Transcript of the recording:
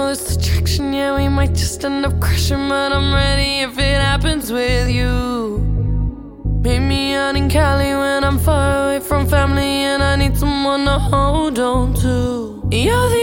know this attraction, yeah, we might just end up crashing, but I'm ready if it happens with you. Meet me out in Cali when I'm far away from family and I need someone to hold on to. You're